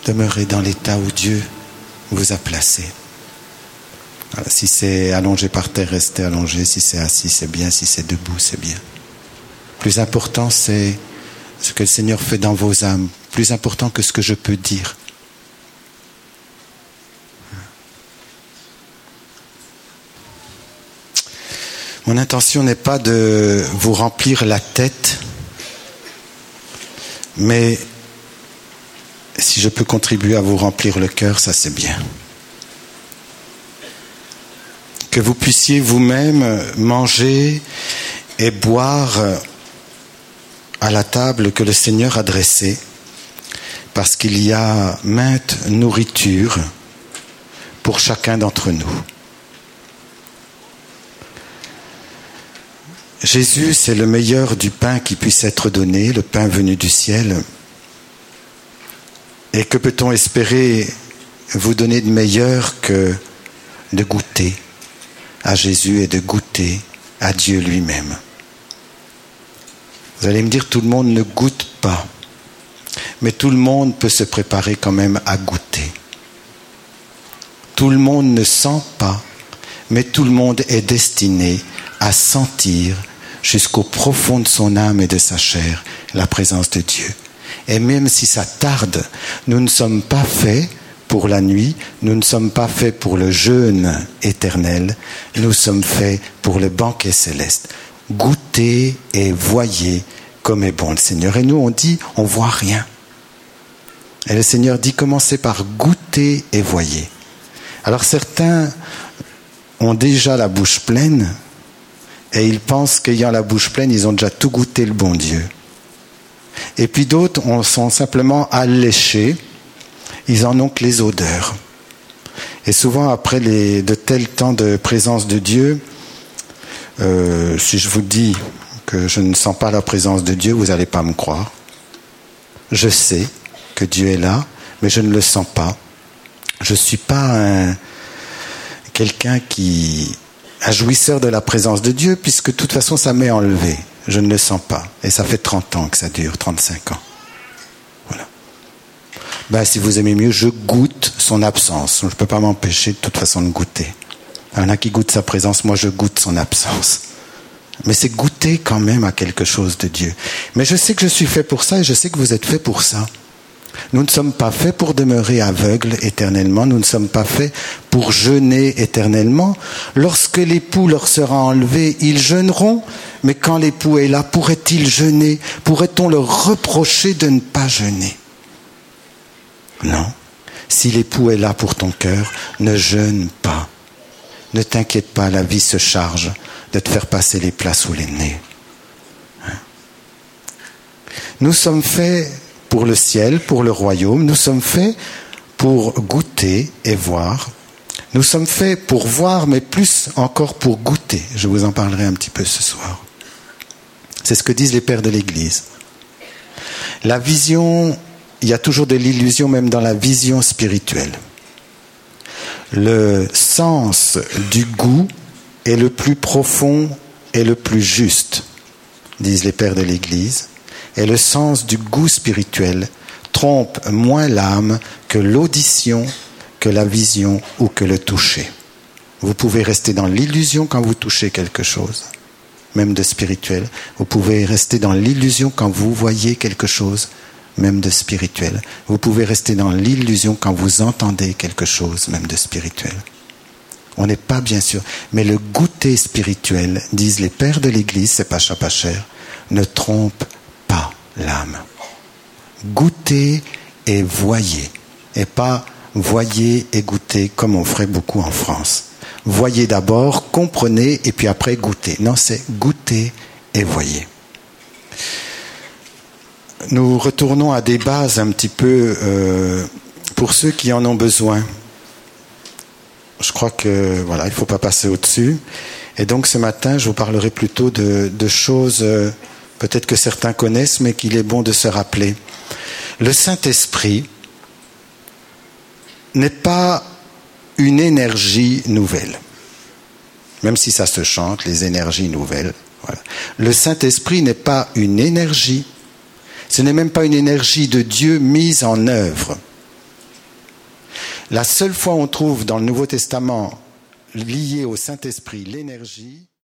Demeurez dans l'état où Dieu vous a placé. Voilà, si c'est allongé par terre, restez allongé. Si c'est assis, c'est bien. Si c'est debout, c'est bien. Plus important, c'est ce que le Seigneur fait dans vos âmes. Plus important que ce que je peux dire. Mon intention n'est pas de vous remplir la tête, mais si je peux contribuer à vous remplir le cœur, ça c'est bien. Que vous puissiez vous-même manger et boire à la table que le Seigneur a dressée, parce qu'il y a maintes nourritures pour chacun d'entre nous. Jésus, c'est le meilleur du pain qui puisse être donné, le pain venu du ciel. Et que peut-on espérer vous donner de meilleur que de goûter à Jésus et de goûter à Dieu lui-même? Vous allez me dire, tout le monde ne goûte pas, mais tout le monde peut se préparer quand même à goûter. Tout le monde ne sent pas, mais tout le monde est destiné à sentir jusqu'au profond de son âme et de sa chair la présence de Dieu. Et même si ça tarde, nous ne sommes pas faits pour la nuit, nous ne sommes pas faits pour le jeûne éternel, nous sommes faits pour le banquet céleste. Goûtez et voyez comme est bon le Seigneur. Et nous on dit, on ne voit rien. Et le Seigneur dit, commencez par goûter et voyez. Alors certains ont déjà la bouche pleine, et ils pensent qu'ayant la bouche pleine, ils ont déjà tout goûté le bon Dieu. Et puis d'autres sont simplement alléchés, ils en ont que les odeurs. Et souvent après de tels temps de présence de Dieu, si je vous dis que je ne sens pas la présence de Dieu, vous n'allez pas me croire. Je sais que Dieu est là, mais je ne le sens pas. Je ne suis pas quelqu'un un jouisseur de la présence de Dieu, puisque de toute façon ça m'est enlevé. Je ne le sens pas. Et ça fait 30 ans que ça dure, 35 ans. Voilà. Si vous aimez mieux, je goûte son absence. Je ne peux pas m'empêcher de toute façon de goûter. Il y en a qui goûtent sa présence, moi je goûte son absence. Mais c'est goûter quand même à quelque chose de Dieu. Mais je sais que je suis fait pour ça et je sais que vous êtes fait pour ça. Nous ne sommes pas faits pour demeurer aveugles éternellement, nous ne sommes pas faits pour jeûner éternellement. Lorsque l'époux leur sera enlevé, ils jeûneront, mais quand l'époux est là, pourrait-il jeûner? Pourrait-on leur reprocher de ne pas jeûner? Non. Si l'époux est là pour ton cœur, ne jeûne pas. Ne t'inquiète pas, la vie se charge de te faire passer les plats sous les nez. Nous sommes faits pour le ciel, pour le royaume. Nous sommes faits pour goûter et voir. Nous sommes faits pour voir, mais plus encore pour goûter. Je vous en parlerai un petit peu ce soir. C'est ce que disent les pères de l'Église. La vision, il y a toujours de l'illusion même dans la vision spirituelle. Le sens du goût est le plus profond et le plus juste, disent les pères de l'Église. Et le sens du goût spirituel trompe moins l'âme que l'audition, que la vision ou que le toucher. Vous pouvez rester dans l'illusion quand vous touchez quelque chose, même de spirituel. Vous pouvez rester dans l'illusion quand vous voyez quelque chose, même de spirituel. Vous pouvez rester dans l'illusion quand vous entendez quelque chose, même de spirituel. On n'est pas bien sûr. Mais le goûter spirituel, disent les pères de l'Église, c'est pas cher, ne trompe pas l'âme. Goûtez et voyez. Et pas voyez et goûtez comme on ferait beaucoup en France. Voyez d'abord, comprenez et puis après goûtez. Non, c'est goûtez et voyez. Nous retournons à des bases un petit peu pour ceux qui en ont besoin. Je crois que voilà, il ne faut pas passer au-dessus. Et donc ce matin, je vous parlerai plutôt de choses peut-être que certains connaissent, mais qu'il est bon de se rappeler. Le Saint-Esprit n'est pas une énergie nouvelle. Même si ça se chante, les énergies nouvelles. Voilà. Le Saint-Esprit n'est pas une énergie. Ce n'est même pas une énergie de Dieu mise en œuvre. La seule fois où on trouve dans le Nouveau Testament lié au Saint-Esprit l'énergie,